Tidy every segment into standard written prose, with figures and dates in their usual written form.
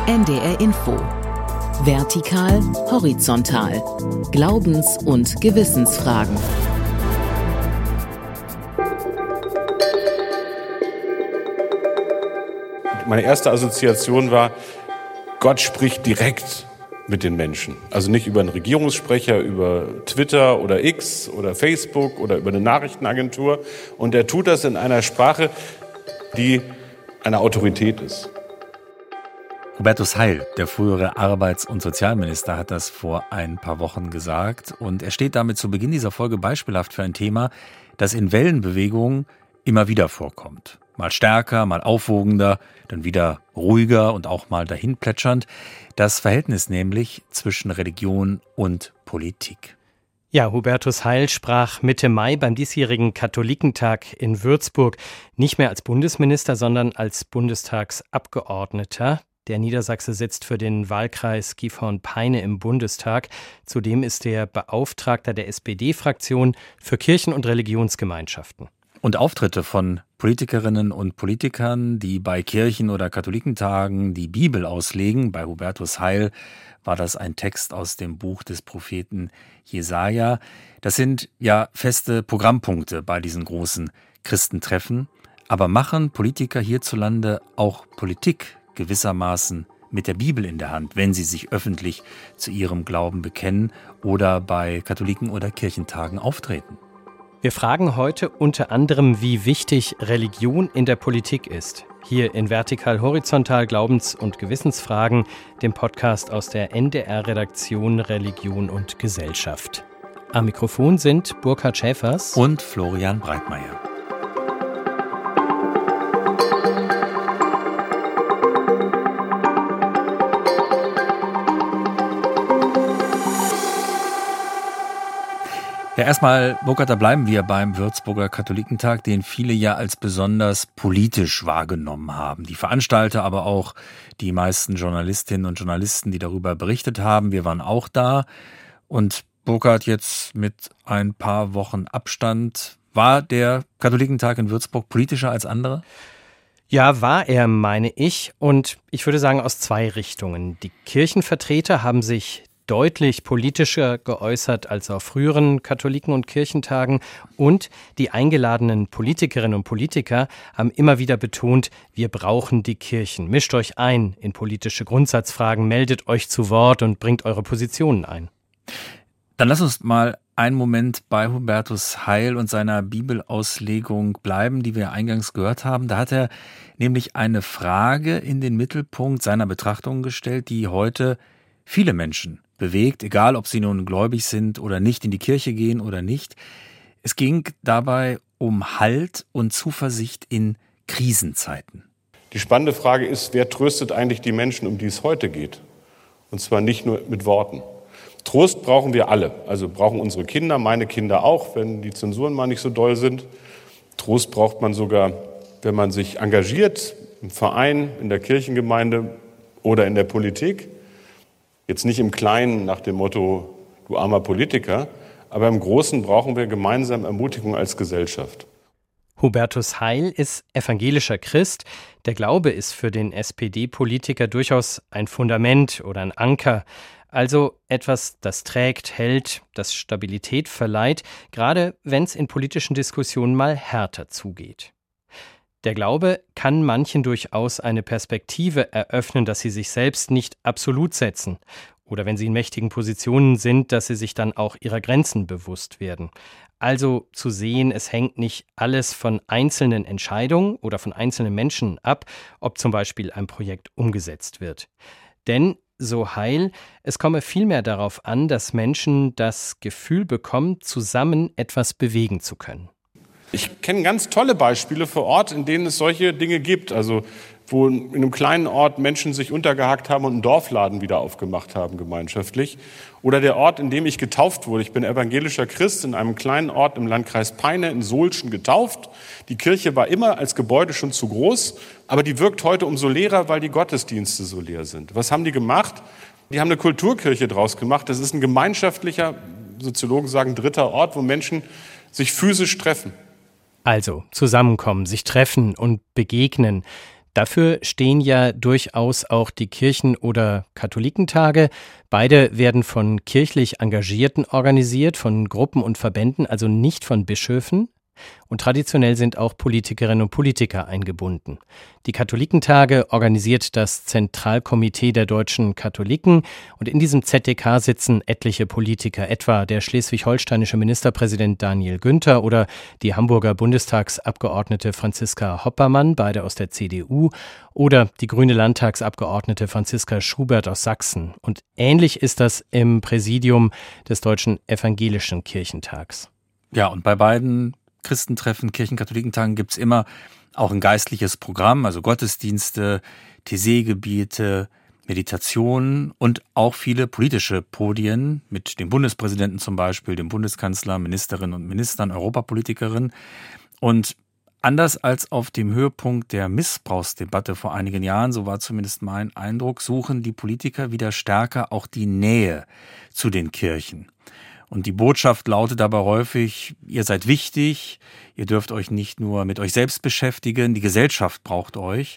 NDR Info. Vertikal, horizontal. Glaubens- und Gewissensfragen. Meine erste Assoziation war, Gott spricht direkt mit den Menschen. Also nicht über einen Regierungssprecher, über Twitter oder X oder Facebook oder über eine Nachrichtenagentur. Und er tut das in einer Sprache, die eine Autorität ist. Hubertus Heil, der frühere Arbeits- und Sozialminister, hat das vor ein paar Wochen gesagt. Und er steht damit zu Beginn dieser Folge beispielhaft für ein Thema, das in Wellenbewegungen immer wieder vorkommt. Mal stärker, mal aufwogender, dann wieder ruhiger und auch mal dahinplätschernd. Das Verhältnis nämlich zwischen Religion und Politik. Ja, Hubertus Heil sprach Mitte Mai beim diesjährigen Katholikentag in Würzburg nicht mehr als Bundesminister, sondern als Bundestagsabgeordneter. Der Niedersachse sitzt für den Wahlkreis Gifhorn-Peine im Bundestag. Zudem ist er Beauftragter der SPD-Fraktion für Kirchen- und Religionsgemeinschaften. Und Auftritte von Politikerinnen und Politikern, die bei Kirchen- oder Katholikentagen die Bibel auslegen, bei Hubertus Heil war das ein Text aus dem Buch des Propheten Jesaja. Das sind ja feste Programmpunkte bei diesen großen Christentreffen. Aber machen Politiker hierzulande auch Politik gewissermaßen mit der Bibel in der Hand, wenn sie sich öffentlich zu ihrem Glauben bekennen oder bei Katholiken- oder Kirchentagen auftreten? Wir fragen heute unter anderem, wie wichtig Religion in der Politik ist. Hier in Vertikal Horizontal Glaubens- und Gewissensfragen, dem Podcast aus der NDR-Redaktion Religion und Gesellschaft. Am Mikrofon sind Burkhard Schäfers und Florian Breitmeier. Ja, erstmal, Burkhard, da bleiben wir beim Würzburger Katholikentag, den viele ja als besonders politisch wahrgenommen haben. Die Veranstalter, aber auch die meisten Journalistinnen und Journalisten, die darüber berichtet haben. Wir waren auch da. Und Burkhard, jetzt mit ein paar Wochen Abstand, war der Katholikentag in Würzburg politischer als andere? Ja, war er, meine ich. Und ich würde sagen, aus zwei Richtungen. Die Kirchenvertreter haben sich deutlich politischer geäußert als auf früheren Katholiken- und Kirchentagen. Und die eingeladenen Politikerinnen und Politiker haben immer wieder betont, wir brauchen die Kirchen. Mischt euch ein in politische Grundsatzfragen, meldet euch zu Wort und bringt eure Positionen ein. Dann lass uns mal einen Moment bei Hubertus Heil und seiner Bibelauslegung bleiben, die wir eingangs gehört haben. Da hat er nämlich eine Frage in den Mittelpunkt seiner Betrachtungen gestellt, die heute viele Menschen bewegt, egal ob sie nun gläubig sind oder nicht, in die Kirche gehen oder nicht. Es ging dabei um Halt und Zuversicht in Krisenzeiten. Die spannende Frage ist, wer tröstet eigentlich die Menschen, um die es heute geht? Und zwar nicht nur mit Worten. Trost brauchen wir alle, also brauchen unsere Kinder, meine Kinder auch, wenn die Zensuren mal nicht so doll sind. Trost braucht man sogar, wenn man sich engagiert, im Verein, in der Kirchengemeinde oder in der Politik. Jetzt nicht im Kleinen nach dem Motto, du armer Politiker, aber im Großen brauchen wir gemeinsam Ermutigung als Gesellschaft. Hubertus Heil ist evangelischer Christ. Der Glaube ist für den SPD-Politiker durchaus ein Fundament oder ein Anker. Also etwas, das trägt, hält, das Stabilität verleiht, gerade wenn es in politischen Diskussionen mal härter zugeht. Der Glaube kann manchen durchaus eine Perspektive eröffnen, dass sie sich selbst nicht absolut setzen oder wenn sie in mächtigen Positionen sind, dass sie sich dann auch ihrer Grenzen bewusst werden. Also zu sehen, es hängt nicht alles von einzelnen Entscheidungen oder von einzelnen Menschen ab, ob zum Beispiel ein Projekt umgesetzt wird. Denn, so Heil, es komme vielmehr darauf an, dass Menschen das Gefühl bekommen, zusammen etwas bewegen zu können. Ich kenne ganz tolle Beispiele vor Ort, in denen es solche Dinge gibt. Also wo in einem kleinen Ort Menschen sich untergehakt haben und einen Dorfladen wieder aufgemacht haben gemeinschaftlich. Oder der Ort, in dem ich getauft wurde. Ich bin evangelischer Christ in einem kleinen Ort im Landkreis Peine in Sohlschen getauft. Die Kirche war immer als Gebäude schon zu groß, aber die wirkt heute umso leerer, weil die Gottesdienste so leer sind. Was haben die gemacht? Die haben eine Kulturkirche draus gemacht. Das ist ein gemeinschaftlicher, Soziologen sagen, dritter Ort, wo Menschen sich physisch treffen. Also zusammenkommen, sich treffen und begegnen. Dafür stehen ja durchaus auch die Kirchen- oder Katholikentage. Beide werden von kirchlich Engagierten organisiert, von Gruppen und Verbänden, also nicht von Bischöfen. Und traditionell sind auch Politikerinnen und Politiker eingebunden. Die Katholikentage organisiert das Zentralkomitee der deutschen Katholiken und in diesem ZDK sitzen etliche Politiker, etwa der schleswig-holsteinische Ministerpräsident Daniel Günther oder die Hamburger Bundestagsabgeordnete Franziska Hoppermann, beide aus der CDU, oder die grüne Landtagsabgeordnete Franziska Schubert aus Sachsen. Und ähnlich ist das im Präsidium des Deutschen Evangelischen Kirchentags. Ja, und bei beiden Christentreffen, Kirchenkatholiken-Tagen gibt es immer auch ein geistliches Programm, also Gottesdienste, Thésée-Gebiete, Meditationen und auch viele politische Podien mit dem Bundespräsidenten zum Beispiel, dem Bundeskanzler, Ministerinnen und Ministern, Europapolitikerinnen. Und anders als auf dem Höhepunkt der Missbrauchsdebatte vor einigen Jahren, so war zumindest mein Eindruck, suchen die Politiker wieder stärker auch die Nähe zu den Kirchen. Und die Botschaft lautet dabei häufig, ihr seid wichtig, ihr dürft euch nicht nur mit euch selbst beschäftigen, die Gesellschaft braucht euch.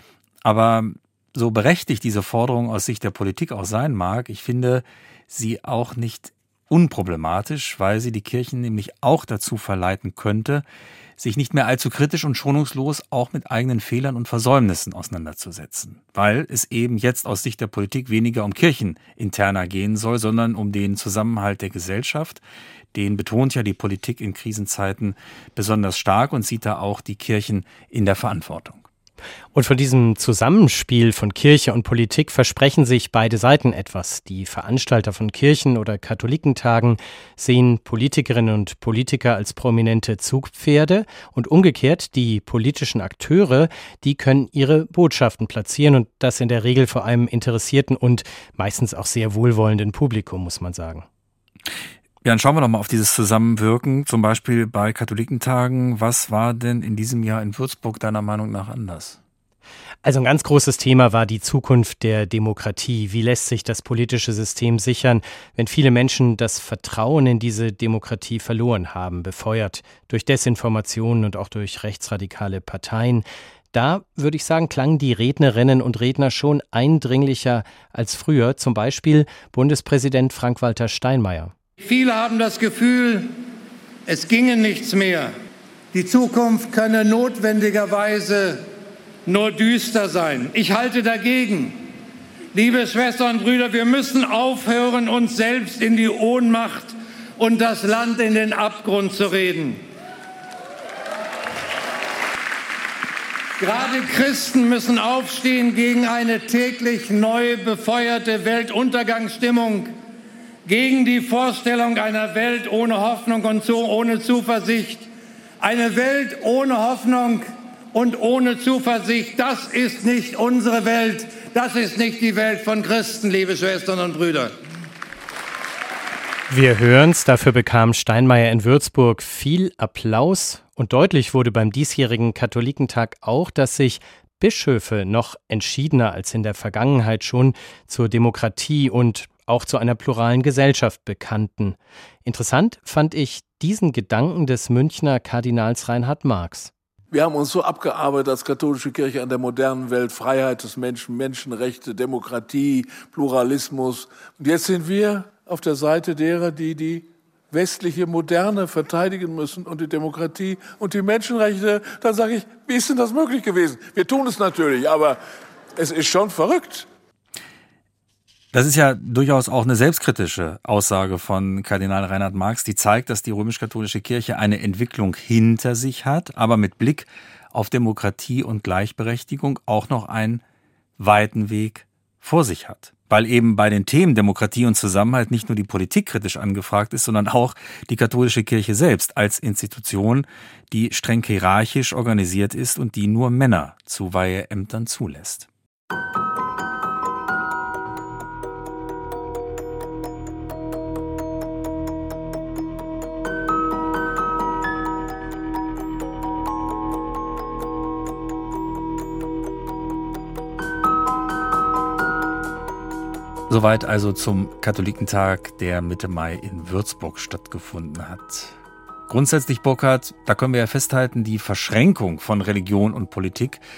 Aber so berechtigt diese Forderung aus Sicht der Politik auch sein mag, ich finde sie auch nicht unproblematisch, weil sie die Kirchen nämlich auch dazu verleiten könnte, sich nicht mehr allzu kritisch und schonungslos auch mit eigenen Fehlern und Versäumnissen auseinanderzusetzen. Weil es eben jetzt aus Sicht der Politik weniger um Kircheninterna gehen soll, sondern um den Zusammenhalt der Gesellschaft. Den betont ja die Politik in Krisenzeiten besonders stark und sieht da auch die Kirchen in der Verantwortung. Und von diesem Zusammenspiel von Kirche und Politik versprechen sich beide Seiten etwas. Die Veranstalter von Kirchen- oder Katholikentagen sehen Politikerinnen und Politiker als prominente Zugpferde und umgekehrt die politischen Akteure, die können ihre Botschaften platzieren und das in der Regel vor einem interessierten und meistens auch sehr wohlwollenden Publikum, muss man sagen. Ja, dann schauen wir doch mal auf dieses Zusammenwirken, zum Beispiel bei Katholikentagen. Was war denn in diesem Jahr in Würzburg deiner Meinung nach anders? Also ein ganz großes Thema war die Zukunft der Demokratie. Wie lässt sich das politische System sichern, wenn viele Menschen das Vertrauen in diese Demokratie verloren haben, befeuert durch Desinformationen und auch durch rechtsradikale Parteien? Da, würde ich sagen, klangen die Rednerinnen und Redner schon eindringlicher als früher, zum Beispiel Bundespräsident Frank-Walter Steinmeier. Viele haben das Gefühl, es ginge nichts mehr. Die Zukunft könne notwendigerweise nur düster sein. Ich halte dagegen. Liebe Schwestern und Brüder, wir müssen aufhören, uns selbst in die Ohnmacht und das Land in den Abgrund zu reden. Gerade Christen müssen aufstehen gegen eine täglich neu befeuerte Weltuntergangsstimmung, gegen die Vorstellung einer Welt ohne Hoffnung und ohne Zuversicht. Eine Welt ohne Hoffnung und ohne Zuversicht, das ist nicht unsere Welt, das ist nicht die Welt von Christen, liebe Schwestern und Brüder. Wir hören's, dafür bekam Steinmeier in Würzburg viel Applaus und deutlich wurde beim diesjährigen Katholikentag auch, dass sich Bischöfe noch entschiedener als in der Vergangenheit schon zur Demokratie und auch zu einer pluralen Gesellschaft bekannten. Interessant fand ich diesen Gedanken des Münchner Kardinals Reinhard Marx. Wir haben uns so abgearbeitet als katholische Kirche an der modernen Welt, Freiheit des Menschen, Menschenrechte, Demokratie, Pluralismus. Und jetzt sind wir auf der Seite derer, die die westliche Moderne verteidigen müssen und die Demokratie und die Menschenrechte. Dann sage ich, wie ist denn das möglich gewesen? Wir tun es natürlich, aber es ist schon verrückt. Das ist ja durchaus auch eine selbstkritische Aussage von Kardinal Reinhard Marx, die zeigt, dass die römisch-katholische Kirche eine Entwicklung hinter sich hat, aber mit Blick auf Demokratie und Gleichberechtigung auch noch einen weiten Weg vor sich hat. Weil eben bei den Themen Demokratie und Zusammenhalt nicht nur die Politik kritisch angefragt ist, sondern auch die katholische Kirche selbst als Institution, die streng hierarchisch organisiert ist und die nur Männer zu Weiheämtern zulässt. Soweit also zum Katholikentag, der Mitte Mai in Würzburg stattgefunden hat. Grundsätzlich, Burkhard, da können wir ja festhalten, die Verschränkung von Religion und Politik,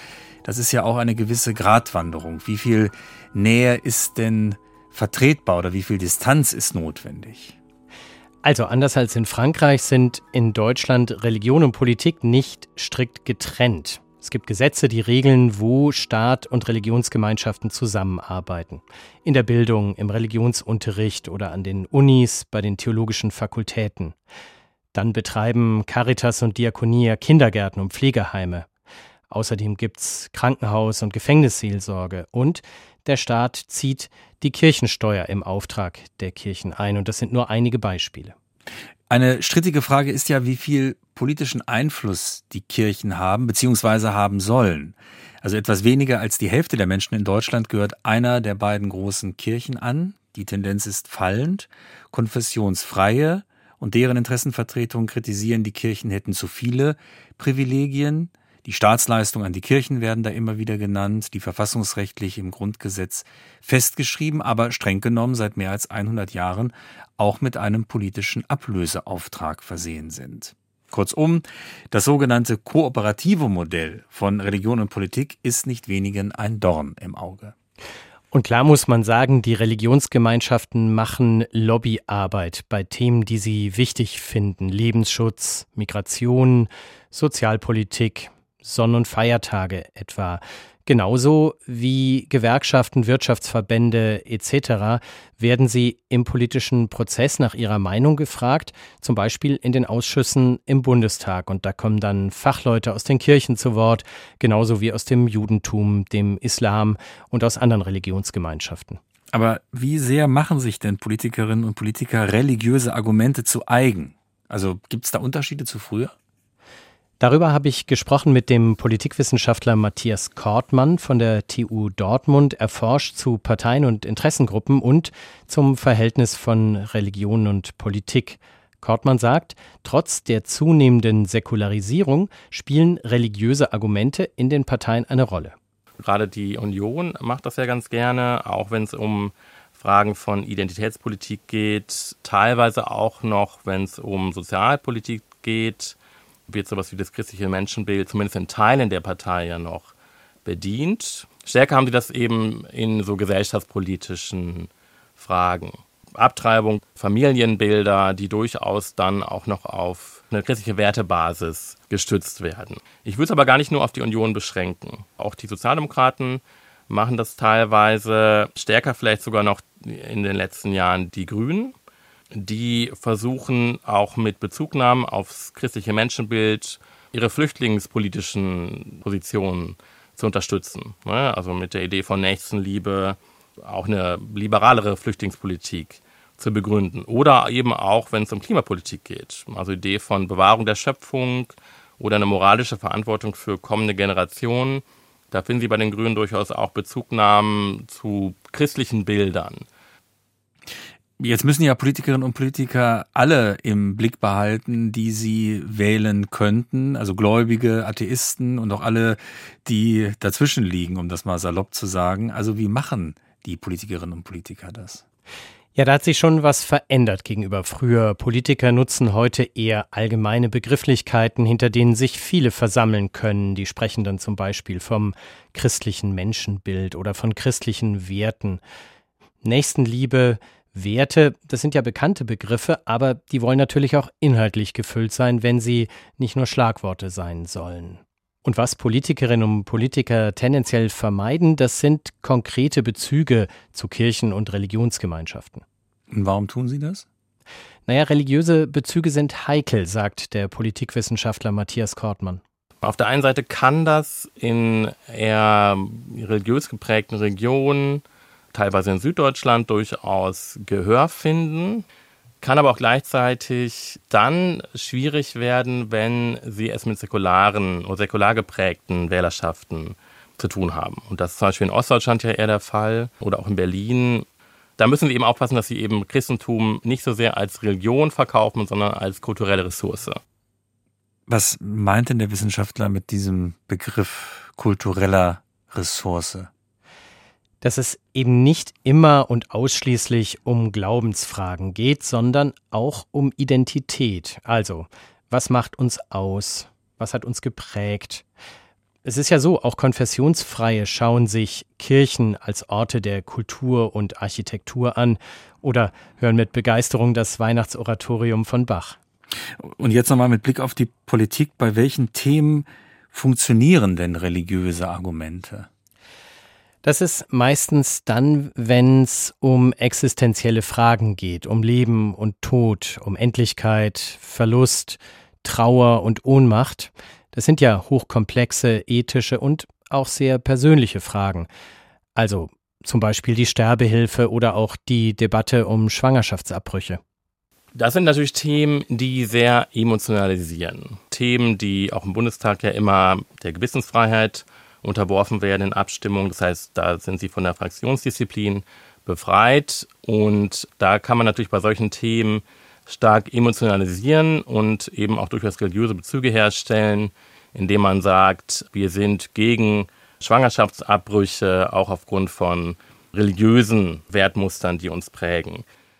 das ist ja auch eine gewisse Gratwanderung. Wie viel Nähe ist denn vertretbar oder wie viel Distanz ist notwendig? Also anders als in Frankreich sind in Deutschland Religion und Politik nicht strikt getrennt. Es gibt Gesetze, die regeln, wo Staat und Religionsgemeinschaften zusammenarbeiten. In der Bildung, im Religionsunterricht oder an den Unis, bei den theologischen Fakultäten. Dann betreiben Caritas und Diakonia Kindergärten und Pflegeheime. Außerdem gibt's Krankenhaus- und Gefängnisseelsorge. Und der Staat zieht die Kirchensteuer im Auftrag der Kirchen ein. Und das sind nur einige Beispiele. Eine strittige Frage ist ja, wie viel politischen Einfluss die Kirchen haben bzw. haben sollen. Also etwas weniger als die Hälfte der Menschen in Deutschland gehört einer der beiden großen Kirchen an. Die Tendenz ist fallend. Konfessionsfreie und deren Interessenvertretungen kritisieren, die Kirchen hätten zu viele Privilegien. Die Staatsleistungen an die Kirchen werden da immer wieder genannt, die verfassungsrechtlich im Grundgesetz festgeschrieben, aber streng genommen seit mehr als 100 Jahren auch mit einem politischen Ablöseauftrag versehen sind. Kurzum, das sogenannte kooperative Modell von Religion und Politik ist nicht wenigen ein Dorn im Auge. Und klar muss man sagen, die Religionsgemeinschaften machen Lobbyarbeit bei Themen, die sie wichtig finden. Lebensschutz, Migration, Sozialpolitik, Sonn- und Feiertage etwa. Genauso wie Gewerkschaften, Wirtschaftsverbände etc. werden sie im politischen Prozess nach ihrer Meinung gefragt, zum Beispiel in den Ausschüssen im Bundestag. Und da kommen dann Fachleute aus den Kirchen zu Wort, genauso wie aus dem Judentum, dem Islam und aus anderen Religionsgemeinschaften. Aber wie sehr machen sich denn Politikerinnen und Politiker religiöse Argumente zu eigen? Also gibt es da Unterschiede zu früher? Darüber habe ich gesprochen mit dem Politikwissenschaftler Matthias Kortmann von der TU Dortmund. Er forscht zu Parteien und Interessengruppen und zum Verhältnis von Religion und Politik. Kortmann sagt, trotz der zunehmenden Säkularisierung spielen religiöse Argumente in den Parteien eine Rolle. Gerade die Union macht das ja ganz gerne, auch wenn es um Fragen von Identitätspolitik geht, teilweise auch noch, wenn es um Sozialpolitik geht, wird sowas wie das christliche Menschenbild zumindest in Teilen der Partei ja noch bedient. Stärker haben sie das eben in so gesellschaftspolitischen Fragen. Abtreibung, Familienbilder, die durchaus dann auch noch auf eine christliche Wertebasis gestützt werden. Ich würde es aber gar nicht nur auf die Union beschränken. Auch die Sozialdemokraten machen das teilweise, stärker vielleicht sogar noch in den letzten Jahren die Grünen. Die versuchen auch mit Bezugnahmen aufs christliche Menschenbild ihre flüchtlingspolitischen Positionen zu unterstützen. Also mit der Idee von Nächstenliebe auch eine liberalere Flüchtlingspolitik zu begründen. Oder eben auch, wenn es um Klimapolitik geht. Also Idee von Bewahrung der Schöpfung oder eine moralische Verantwortung für kommende Generationen. Da finden Sie bei den Grünen durchaus auch Bezugnahmen zu christlichen Bildern. Jetzt müssen ja Politikerinnen und Politiker alle im Blick behalten, die sie wählen könnten, also Gläubige, Atheisten und auch alle, die dazwischen liegen, um das mal salopp zu sagen. Also wie machen die Politikerinnen und Politiker das? Ja, da hat sich schon was verändert gegenüber früher. Politiker nutzen heute eher allgemeine Begrifflichkeiten, hinter denen sich viele versammeln können. Die sprechen dann zum Beispiel vom christlichen Menschenbild oder von christlichen Werten. Nächstenliebe, Werte, das sind ja bekannte Begriffe, aber die wollen natürlich auch inhaltlich gefüllt sein, wenn sie nicht nur Schlagworte sein sollen. Und was Politikerinnen und Politiker tendenziell vermeiden, das sind konkrete Bezüge zu Kirchen- und Religionsgemeinschaften. Und warum tun sie das? Naja, religiöse Bezüge sind heikel, sagt der Politikwissenschaftler Matthias Kortmann. Auf der einen Seite kann das in eher religiös geprägten Regionen, teilweise in Süddeutschland, durchaus Gehör finden, kann aber auch gleichzeitig dann schwierig werden, wenn sie es mit säkularen oder säkular geprägten Wählerschaften zu tun haben. Und das ist zum Beispiel in Ostdeutschland ja eher der Fall oder auch in Berlin. Da müssen sie eben aufpassen, dass sie eben Christentum nicht so sehr als Religion verkaufen, sondern als kulturelle Ressource. Was meint denn der Wissenschaftler mit diesem Begriff kultureller Ressource? Dass es eben nicht immer und ausschließlich um Glaubensfragen geht, sondern auch um Identität. Also, was macht uns aus? Was hat uns geprägt? Es ist ja so, auch Konfessionsfreie schauen sich Kirchen als Orte der Kultur und Architektur an oder hören mit Begeisterung das Weihnachtsoratorium von Bach. Und jetzt nochmal mit Blick auf die Politik. Bei welchen Themen funktionieren denn religiöse Argumente? Das ist meistens dann, wenn es um existenzielle Fragen geht, um Leben und Tod, um Endlichkeit, Verlust, Trauer und Ohnmacht. Das sind ja hochkomplexe, ethische und auch sehr persönliche Fragen. Also zum Beispiel die Sterbehilfe oder auch die Debatte um Schwangerschaftsabbrüche. Das sind natürlich Themen, die sehr emotionalisieren. Themen, die auch im Bundestag ja immer der Gewissensfreiheit unterworfen werden in Abstimmungen. Das heißt, da sind sie von der Fraktionsdisziplin befreit. Und da kann man natürlich bei solchen Themen stark emotionalisieren und eben auch durchaus religiöse Bezüge herstellen, indem man sagt, wir sind gegen Schwangerschaftsabbrüche, auch aufgrund von religiösen Wertmustern, die uns prägen.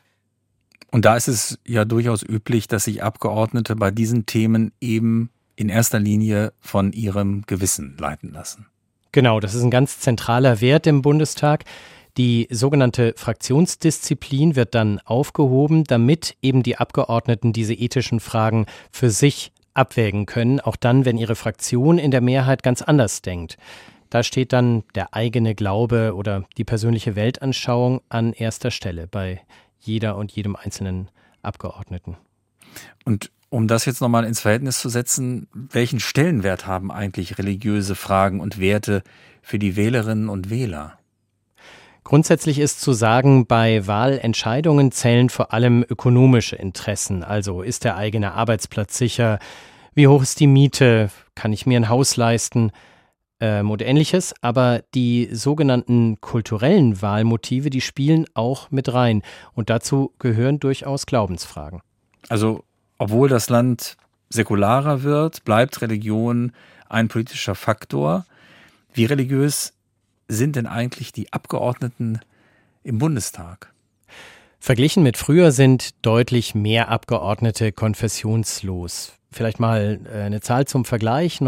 Und da ist es ja durchaus üblich, dass sich Abgeordnete bei diesen Themen eben in erster Linie von ihrem Gewissen leiten lassen. Genau, das ist ein ganz zentraler Wert im Bundestag. Die sogenannte Fraktionsdisziplin wird dann aufgehoben, damit eben die Abgeordneten diese ethischen Fragen für sich abwägen können, auch dann, wenn ihre Fraktion in der Mehrheit ganz anders denkt. Da steht dann der eigene Glaube oder die persönliche Weltanschauung an erster Stelle bei jeder und jedem einzelnen Abgeordneten. Und um das jetzt nochmal ins Verhältnis zu setzen, welchen Stellenwert haben eigentlich religiöse Fragen und Werte für die Wählerinnen und Wähler? Grundsätzlich ist zu sagen, bei Wahlentscheidungen zählen vor allem ökonomische Interessen. Also ist der eigene Arbeitsplatz sicher? Wie hoch ist die Miete? Kann ich mir ein Haus leisten? Oder ähnliches. Aber die sogenannten kulturellen Wahlmotive, die spielen auch mit rein. Und dazu gehören durchaus Glaubensfragen. Also obwohl das Land säkularer wird, bleibt Religion ein politischer Faktor. Wie religiös sind denn eigentlich die Abgeordneten im Bundestag? Verglichen mit früher sind deutlich mehr Abgeordnete konfessionslos. Vielleicht mal eine Zahl zum Vergleich.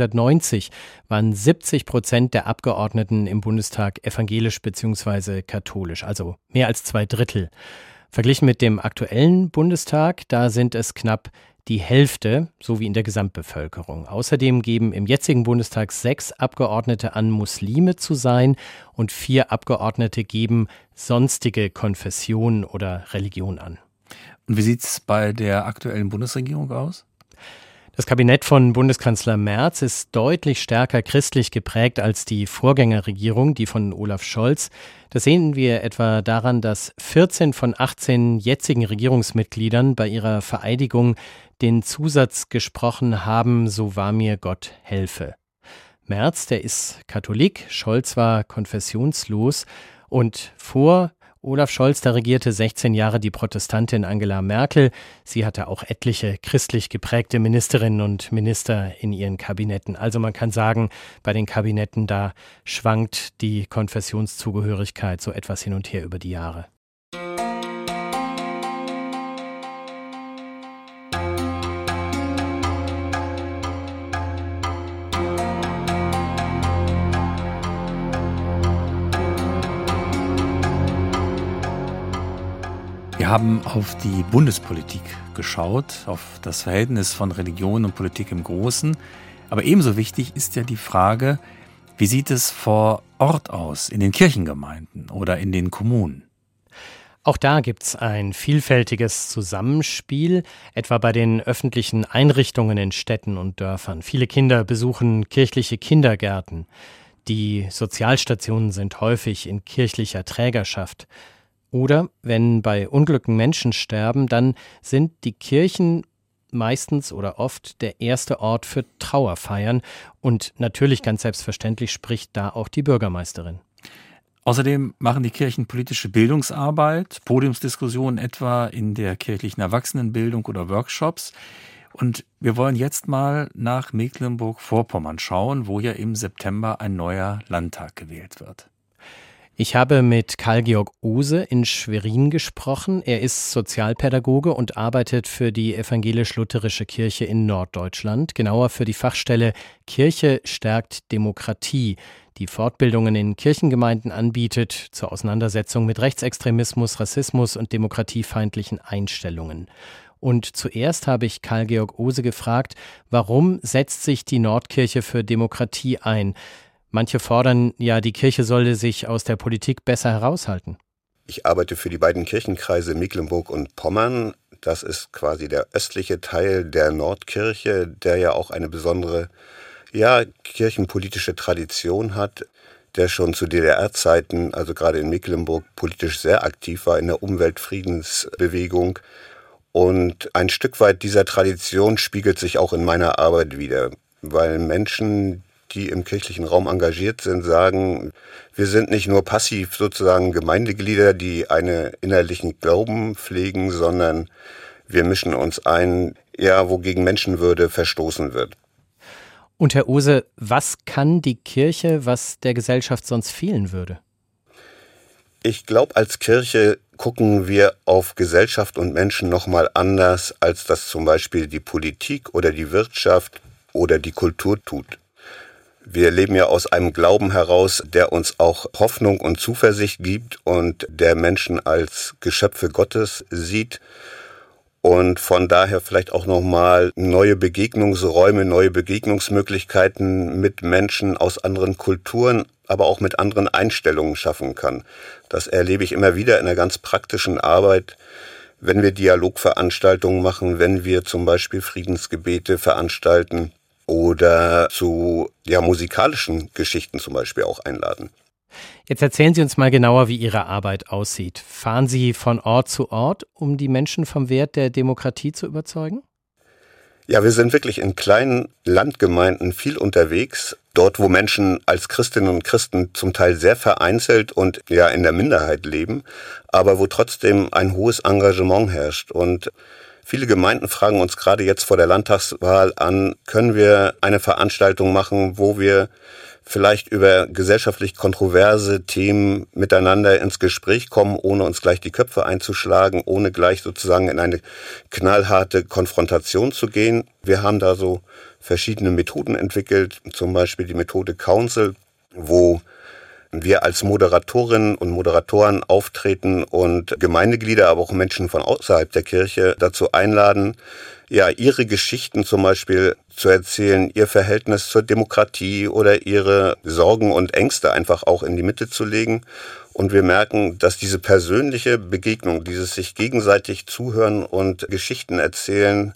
1990 waren 70% der Abgeordneten im Bundestag evangelisch bzw. katholisch, also mehr als 2/3. Verglichen mit dem aktuellen Bundestag, da sind es knapp die Hälfte, so wie in der Gesamtbevölkerung. Außerdem geben im jetzigen Bundestag 6 Abgeordnete an, Muslime zu sein und 4 Abgeordnete geben sonstige Konfession oder Religion an. Und wie sieht es bei der aktuellen Bundesregierung aus? Das Kabinett von Bundeskanzler Merz ist deutlich stärker christlich geprägt als die Vorgängerregierung, die von Olaf Scholz. Das sehen wir etwa daran, dass 14 von 18 jetzigen Regierungsmitgliedern bei ihrer Vereidigung den Zusatz gesprochen haben, so wahr mir Gott helfe. Merz, der ist Katholik, Scholz war konfessionslos und vor Olaf Scholz, da regierte 16 Jahre die Protestantin Angela Merkel. Sie hatte auch etliche christlich geprägte Ministerinnen und Minister in ihren Kabinetten. Also man kann sagen, bei den Kabinetten, da schwankt die Konfessionszugehörigkeit so etwas hin und her über die Jahre. Wir haben auf die Bundespolitik geschaut, auf das Verhältnis von Religion und Politik im Großen. Aber ebenso wichtig ist ja die Frage, wie sieht es vor Ort aus, in den Kirchengemeinden oder in den Kommunen? Auch da gibt es ein vielfältiges Zusammenspiel, etwa bei den öffentlichen Einrichtungen in Städten und Dörfern. Viele Kinder besuchen kirchliche Kindergärten. Die Sozialstationen sind häufig in kirchlicher Trägerschaft. Oder wenn bei Unglücken Menschen sterben, dann sind die Kirchen meistens oder oft der erste Ort für Trauerfeiern. Und natürlich ganz selbstverständlich spricht da auch die Bürgermeisterin. Außerdem machen die Kirchen politische Bildungsarbeit, Podiumsdiskussionen etwa in der kirchlichen Erwachsenenbildung oder Workshops. Und wir wollen jetzt mal nach Mecklenburg-Vorpommern schauen, wo ja im September ein neuer Landtag gewählt wird. Ich habe mit Karl-Georg Ohse in Schwerin gesprochen. Er ist Sozialpädagoge und arbeitet für die Evangelisch-Lutherische Kirche in Norddeutschland, genauer für die Fachstelle Kirche stärkt Demokratie, die Fortbildungen in Kirchengemeinden anbietet zur Auseinandersetzung mit Rechtsextremismus, Rassismus und demokratiefeindlichen Einstellungen. Und zuerst habe ich Karl-Georg Ohse gefragt, warum setzt sich die Nordkirche für Demokratie ein? Manche fordern ja, die Kirche solle sich aus der Politik besser heraushalten. Ich arbeite für die beiden Kirchenkreise Mecklenburg und Pommern. Das ist quasi der östliche Teil der Nordkirche, der ja auch eine besondere, kirchenpolitische Tradition hat, der schon zu DDR-Zeiten, also gerade in Mecklenburg, politisch sehr aktiv war in der Umweltfriedensbewegung. Und ein Stück weit dieser Tradition spiegelt sich auch in meiner Arbeit wider, weil Menschen, die im kirchlichen Raum engagiert sind, sagen, wir sind nicht nur passiv sozusagen Gemeindeglieder, die einen innerlichen Glauben pflegen, sondern wir mischen uns ein, wo gegen Menschenwürde verstoßen wird. Und Herr Ohse, was kann die Kirche, was der Gesellschaft sonst fehlen würde? Ich glaube, als Kirche gucken wir auf Gesellschaft und Menschen nochmal anders, als das zum Beispiel die Politik oder die Wirtschaft oder die Kultur tut. Wir leben ja aus einem Glauben heraus, der uns auch Hoffnung und Zuversicht gibt und der Menschen als Geschöpfe Gottes sieht und von daher vielleicht auch nochmal neue Begegnungsräume, neue Begegnungsmöglichkeiten mit Menschen aus anderen Kulturen, aber auch mit anderen Einstellungen schaffen kann. Das erlebe ich immer wieder in der ganz praktischen Arbeit, wenn wir Dialogveranstaltungen machen, wenn wir zum Beispiel Friedensgebete veranstalten oder zu musikalischen Geschichten zum Beispiel auch einladen. Jetzt erzählen Sie uns mal genauer, wie Ihre Arbeit aussieht. Fahren Sie von Ort zu Ort, um die Menschen vom Wert der Demokratie zu überzeugen? Ja, wir sind wirklich in kleinen Landgemeinden viel unterwegs, dort wo Menschen als Christinnen und Christen zum Teil sehr vereinzelt und in der Minderheit leben, aber wo trotzdem ein hohes Engagement herrscht. Und viele Gemeinden fragen uns gerade jetzt vor der Landtagswahl an, können wir eine Veranstaltung machen, wo wir vielleicht über gesellschaftlich kontroverse Themen miteinander ins Gespräch kommen, ohne uns gleich die Köpfe einzuschlagen, ohne gleich sozusagen in eine knallharte Konfrontation zu gehen. Wir haben da so verschiedene Methoden entwickelt, zum Beispiel die Methode Council, wo wir als Moderatorinnen und Moderatoren auftreten und Gemeindeglieder, aber auch Menschen von außerhalb der Kirche dazu einladen, ihre Geschichten zum Beispiel zu erzählen, ihr Verhältnis zur Demokratie oder ihre Sorgen und Ängste einfach auch in die Mitte zu legen. Und wir merken, dass diese persönliche Begegnung, dieses sich gegenseitig zuhören und Geschichten erzählen,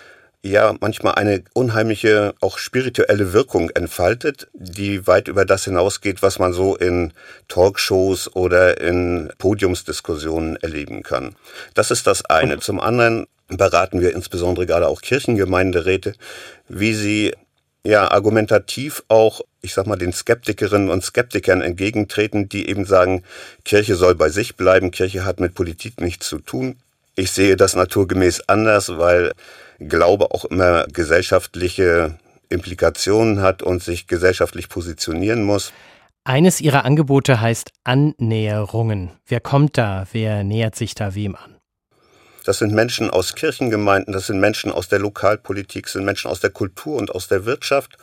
manchmal eine unheimliche, auch spirituelle Wirkung entfaltet, die weit über das hinausgeht, was man so in Talkshows oder in Podiumsdiskussionen erleben kann. Das ist das eine. Zum anderen beraten wir insbesondere gerade auch Kirchengemeinderäte, wie sie argumentativ auch, den Skeptikerinnen und Skeptikern entgegentreten, die eben sagen, Kirche soll bei sich bleiben, Kirche hat mit Politik nichts zu tun. Ich sehe das naturgemäß anders, weil Glaube auch immer gesellschaftliche Implikationen hat und sich gesellschaftlich positionieren muss. Eines Ihrer Angebote heißt Annäherungen. Wer kommt da? Wer nähert sich da wem an? Das sind Menschen aus Kirchengemeinden, das sind Menschen aus der Lokalpolitik, das sind Menschen aus der Kultur und aus der Wirtschaft.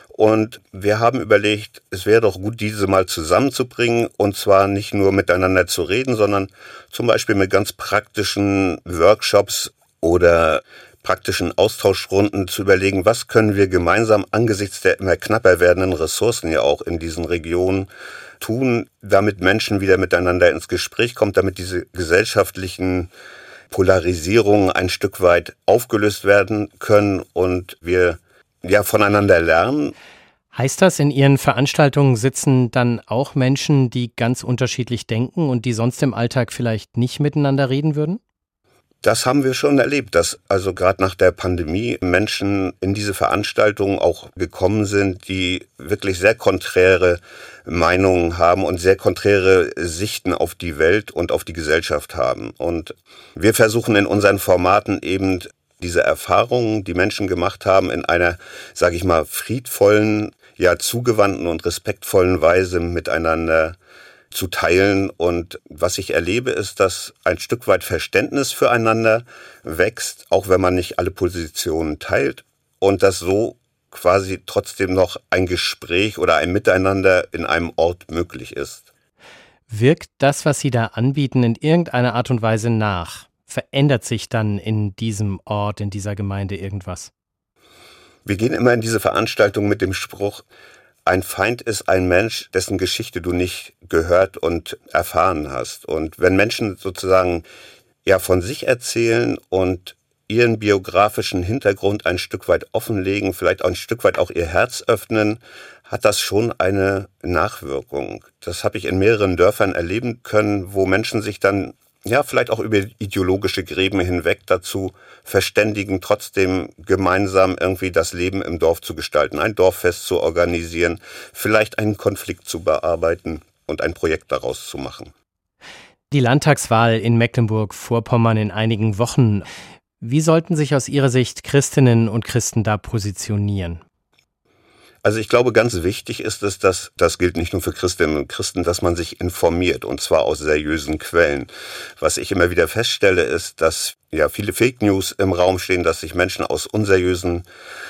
Und wir haben überlegt, es wäre doch gut, diese mal zusammenzubringen und zwar nicht nur miteinander zu reden, sondern zum Beispiel mit ganz praktischen Workshops oder praktischen Austauschrunden zu überlegen, was können wir gemeinsam angesichts der immer knapper werdenden Ressourcen ja auch in diesen Regionen tun, damit Menschen wieder miteinander ins Gespräch kommen, damit diese gesellschaftlichen Polarisierungen ein Stück weit aufgelöst werden können und wir voneinander lernen. Heißt das, in Ihren Veranstaltungen sitzen dann auch Menschen, die ganz unterschiedlich denken und die sonst im Alltag vielleicht nicht miteinander reden würden? Das haben wir schon erlebt, dass also gerade nach der Pandemie Menschen in diese Veranstaltungen auch gekommen sind, die wirklich sehr konträre Meinungen haben und sehr konträre Sichten auf die Welt und auf die Gesellschaft haben. Und wir versuchen in unseren Formaten eben diese Erfahrungen, die Menschen gemacht haben, in einer, friedvollen, zugewandten und respektvollen Weise miteinander zu teilen. Und was ich erlebe, ist, dass ein Stück weit Verständnis füreinander wächst, auch wenn man nicht alle Positionen teilt. Und dass so quasi trotzdem noch ein Gespräch oder ein Miteinander in einem Ort möglich ist. Wirkt das, was Sie da anbieten, in irgendeiner Art und Weise nach? Verändert sich dann in diesem Ort, in dieser Gemeinde irgendwas? Wir gehen immer in diese Veranstaltung mit dem Spruch, ein Feind ist ein Mensch, dessen Geschichte du nicht gehört und erfahren hast. Und wenn Menschen sozusagen ja von sich erzählen und ihren biografischen Hintergrund ein Stück weit offenlegen, vielleicht auch ein Stück weit auch ihr Herz öffnen, hat das schon eine Nachwirkung. Das habe ich in mehreren Dörfern erleben können, wo Menschen sich dann ja vielleicht auch über ideologische Gräben hinweg dazu verständigen, trotzdem gemeinsam irgendwie das Leben im Dorf zu gestalten, ein Dorffest zu organisieren, vielleicht einen Konflikt zu bearbeiten und ein Projekt daraus zu machen. Die Landtagswahl in Mecklenburg-Vorpommern in einigen Wochen. Wie sollten sich aus Ihrer Sicht Christinnen und Christen da positionieren? Also ich glaube, ganz wichtig ist es, dass das gilt nicht nur für Christinnen und Christen, dass man sich informiert, und zwar aus seriösen Quellen. Was ich immer wieder feststelle, ist, dass ja viele Fake News im Raum stehen, dass sich Menschen aus unseriösen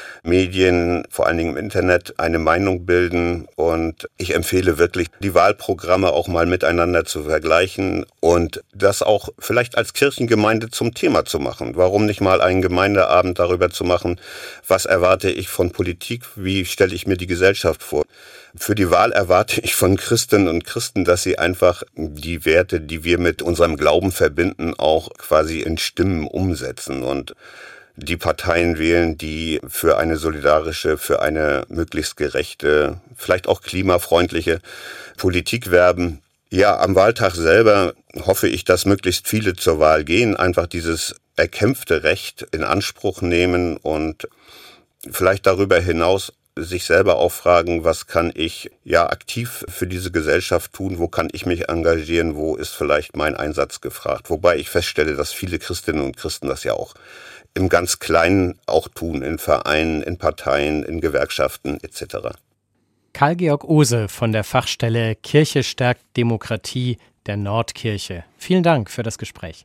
Medien, vor allen Dingen im Internet, eine Meinung bilden. Und ich empfehle wirklich, die Wahlprogramme auch mal miteinander zu vergleichen und das auch vielleicht als Kirchengemeinde zum Thema zu machen. Warum nicht mal einen Gemeindeabend darüber zu machen, was erwarte ich von Politik, wie stelle ich mir die Gesellschaft vor. Für die Wahl erwarte ich von Christinnen und Christen, dass sie einfach die Werte, die wir mit unserem Glauben verbinden, auch quasi in Stimmen umsetzen und die Parteien wählen, die für eine solidarische, für eine möglichst gerechte, vielleicht auch klimafreundliche Politik werben. Ja, am Wahltag selber hoffe ich, dass möglichst viele zur Wahl gehen, einfach dieses erkämpfte Recht in Anspruch nehmen und vielleicht darüber hinaus sich selber auch fragen, was kann ich ja aktiv für diese Gesellschaft tun, wo kann ich mich engagieren, wo ist vielleicht mein Einsatz gefragt. Wobei ich feststelle, dass viele Christinnen und Christen das ja auch im ganz Kleinen auch tun, in Vereinen, in Parteien, in Gewerkschaften etc. Karl-Georg Ohse von der Fachstelle Kirche stärkt Demokratie der Nordkirche. Vielen Dank für das Gespräch.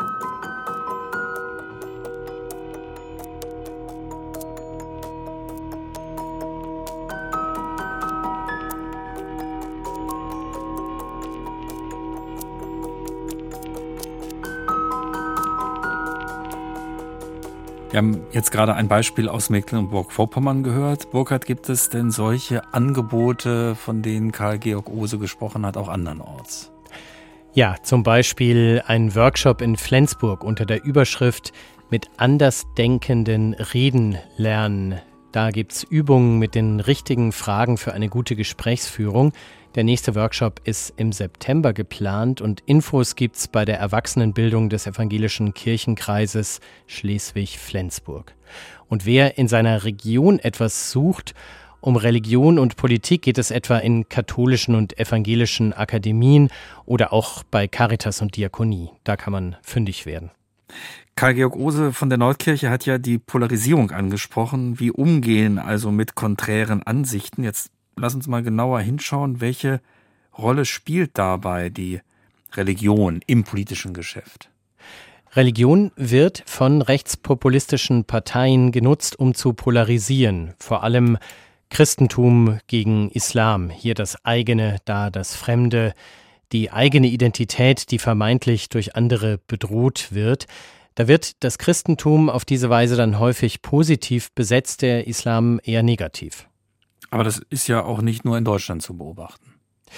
Wir haben jetzt gerade ein Beispiel aus Mecklenburg-Vorpommern gehört. Burkhard, gibt es denn solche Angebote, von denen Karl-Georg Ohse gesprochen hat, auch andernorts? Ja, zum Beispiel ein Workshop in Flensburg unter der Überschrift „Mit Andersdenkenden reden lernen". Da gibt's Übungen mit den richtigen Fragen für eine gute Gesprächsführung. Der nächste Workshop ist im September geplant und Infos gibt's bei der Erwachsenenbildung des Evangelischen Kirchenkreises Schleswig-Flensburg. Und wer in seiner Region etwas sucht, um Religion und Politik geht es etwa in katholischen und evangelischen Akademien oder auch bei Caritas und Diakonie. Da kann man fündig werden. Karl-Georg Ohse von der Nordkirche hat ja die Polarisierung angesprochen. Wie umgehen also mit konträren Ansichten? Jetzt lass uns mal genauer hinschauen, welche Rolle spielt dabei die Religion im politischen Geschäft? Religion wird von rechtspopulistischen Parteien genutzt, um zu polarisieren. Vor allem Christentum gegen Islam. Hier das eigene, da das Fremde. Die eigene Identität, die vermeintlich durch andere bedroht wird. Da wird das Christentum auf diese Weise dann häufig positiv besetzt, der Islam eher negativ. Aber das ist ja auch nicht nur in Deutschland zu beobachten.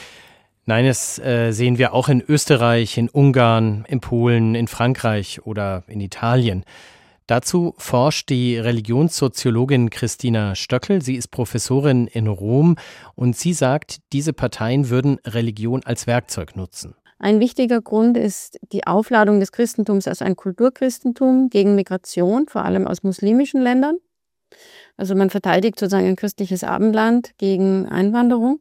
Nein, das sehen wir auch in Österreich, in Ungarn, in Polen, in Frankreich oder in Italien. Dazu forscht die Religionssoziologin Christina Stöckel. Sie ist Professorin in Rom und sie sagt, diese Parteien würden Religion als Werkzeug nutzen. Ein wichtiger Grund ist die Aufladung des Christentums als ein Kulturchristentum gegen Migration, vor allem aus muslimischen Ländern. Also man verteidigt sozusagen ein christliches Abendland gegen Einwanderung.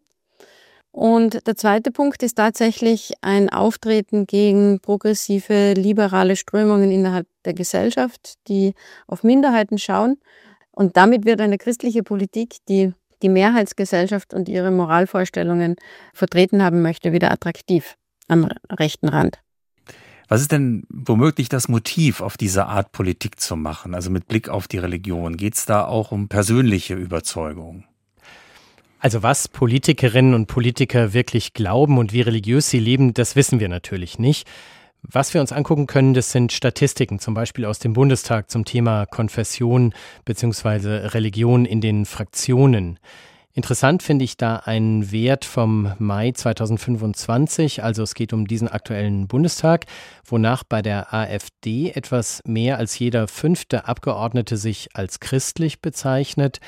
Und der zweite Punkt ist tatsächlich ein Auftreten gegen progressive, liberale Strömungen innerhalb der Gesellschaft, die auf Minderheiten schauen. Und damit wird eine christliche Politik, die die Mehrheitsgesellschaft und ihre Moralvorstellungen vertreten haben möchte, wieder attraktiv am rechten Rand. Was ist denn womöglich das Motiv, auf diese Art Politik zu machen, also mit Blick auf die Religion? Geht es da auch um persönliche Überzeugungen? Also was Politikerinnen und Politiker wirklich glauben und wie religiös sie leben, das wissen wir natürlich nicht. Was wir uns angucken können, das sind Statistiken, zum Beispiel aus dem Bundestag zum Thema Konfession bzw. Religion in den Fraktionen. Interessant finde ich da einen Wert vom Mai 2025, also es geht um diesen aktuellen Bundestag, wonach bei der AfD etwas mehr als jeder 5. Abgeordnete sich als christlich bezeichnet.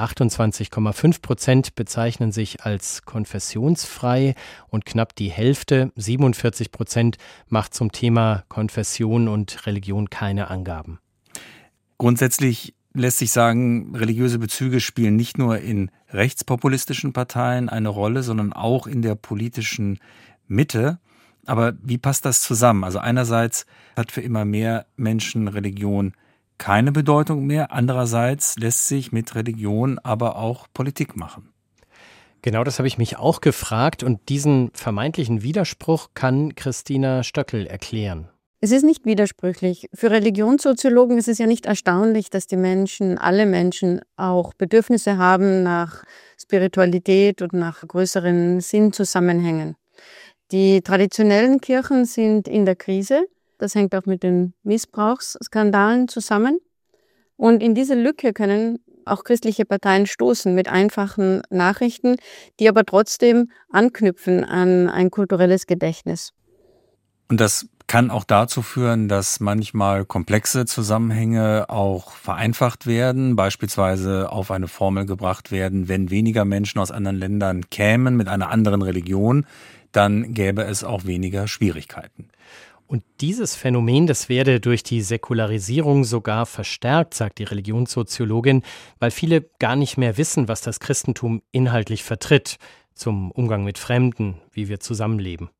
28,5% bezeichnen sich als konfessionsfrei und knapp die Hälfte, 47%, macht zum Thema Konfession und Religion keine Angaben. Grundsätzlich lässt sich sagen, religiöse Bezüge spielen nicht nur in rechtspopulistischen Parteien eine Rolle, sondern auch in der politischen Mitte. Aber wie passt das zusammen? Also einerseits hat für immer mehr Menschen Religion keine Bedeutung mehr. Andererseits lässt sich mit Religion aber auch Politik machen. Genau, das habe ich mich auch gefragt und diesen vermeintlichen Widerspruch kann Christina Stöckel erklären. Es ist nicht widersprüchlich. Für Religionssoziologen ist es ja nicht erstaunlich, dass die Menschen, alle Menschen, auch Bedürfnisse haben nach Spiritualität und nach größeren Sinnzusammenhängen. Die traditionellen Kirchen sind in der Krise. Das hängt auch mit den Missbrauchsskandalen zusammen. Und in diese Lücke können auch christliche Parteien stoßen mit einfachen Nachrichten, die aber trotzdem anknüpfen an ein kulturelles Gedächtnis. Und das kann auch dazu führen, dass manchmal komplexe Zusammenhänge auch vereinfacht werden, beispielsweise auf eine Formel gebracht werden, wenn weniger Menschen aus anderen Ländern kämen mit einer anderen Religion, dann gäbe es auch weniger Schwierigkeiten. Und dieses Phänomen, das werde durch die Säkularisierung sogar verstärkt, sagt die Religionssoziologin, weil viele gar nicht mehr wissen, was das Christentum inhaltlich vertritt zum Umgang mit Fremden, wie wir zusammenleben.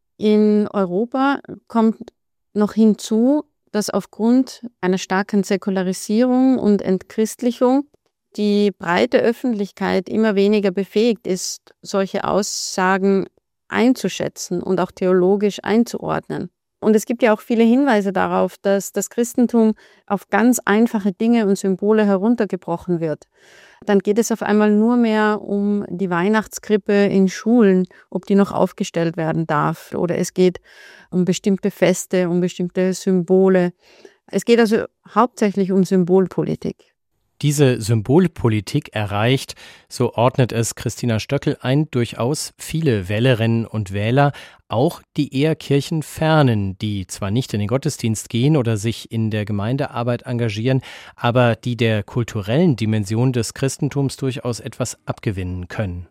In Europa kommt noch hinzu, dass aufgrund einer starken Säkularisierung und Entchristlichung die breite Öffentlichkeit immer weniger befähigt ist, solche Aussagen einzuschätzen und auch theologisch einzuordnen. Und es gibt ja auch viele Hinweise darauf, dass das Christentum auf ganz einfache Dinge und Symbole heruntergebrochen wird. Dann geht es auf einmal nur mehr um die Weihnachtskrippe in Schulen, ob die noch aufgestellt werden darf. Oder es geht um bestimmte Feste, um bestimmte Symbole. Es geht also hauptsächlich um Symbolpolitik. Diese Symbolpolitik erreicht, so ordnet es Christina Stöckel ein, durchaus viele Wählerinnen und Wähler, auch die eher kirchenfernen, die zwar nicht in den Gottesdienst gehen oder sich in der Gemeindearbeit engagieren, aber die der kulturellen Dimension des Christentums durchaus etwas abgewinnen können.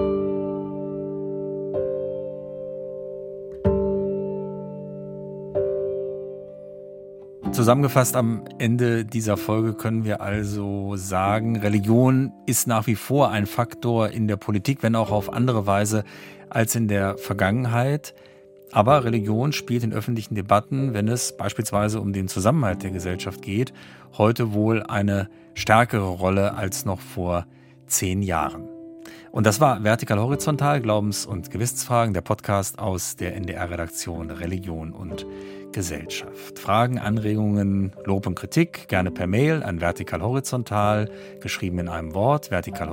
Zusammengefasst am Ende dieser Folge können wir also sagen, Religion ist nach wie vor ein Faktor in der Politik, wenn auch auf andere Weise als in der Vergangenheit. Aber Religion spielt in öffentlichen Debatten, wenn es beispielsweise um den Zusammenhalt der Gesellschaft geht, heute wohl eine stärkere Rolle als noch vor 10 Jahren. Und das war Vertikal Horizontal, Glaubens- und Gewissensfragen, der Podcast aus der NDR-Redaktion Religion und Gesellschaft. Fragen, Anregungen, Lob und Kritik gerne per Mail an vertikalhorizontal, geschrieben in einem Wort,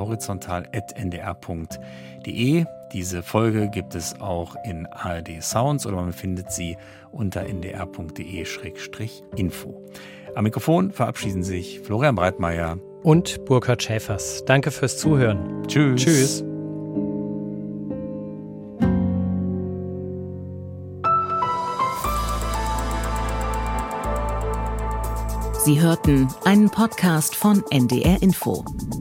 vertikalhorizontal@ndr.de. Diese Folge gibt es auch in ARD Sounds oder man findet sie unter ndr.de/info. Am Mikrofon verabschieden sich Florian Breitmeier und Burkhard Schäfers. Danke fürs Zuhören. Tschüss. Tschüss. Sie hörten einen Podcast von NDR Info.